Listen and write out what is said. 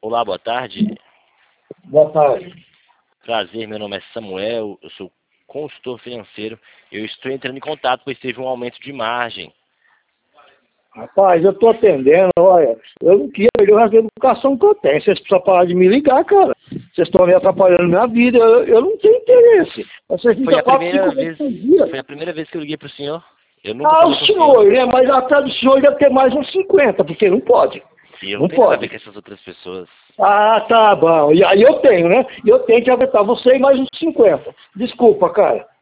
Olá, boa tarde. Boa tarde. Prazer, meu nome é Samuel, eu sou consultor financeiro. Eu estou entrando em contato, pois teve um aumento de margem. Rapaz, eu tô atendendo, olha, eu não queria perder o resto da educação que eu tenho. Vocês precisam parar de me ligar, cara. Vocês estão me atrapalhando na minha vida, eu não tenho interesse. Vocês Foi a quatro, primeira cinco vez, vezes por dia. foi a primeira vez que eu liguei para o senhor. Eu nunca Ah, o falei com o senhor, senhor. né? Mas atrás do senhor deve ter mais uns 50, porque não pode. E eu não Não tenho nada a ver pode. com essas outras pessoas. Ah, tá bom. E aí eu tenho, né? Eu tenho que aguentar você e mais uns 50. Desculpa, cara.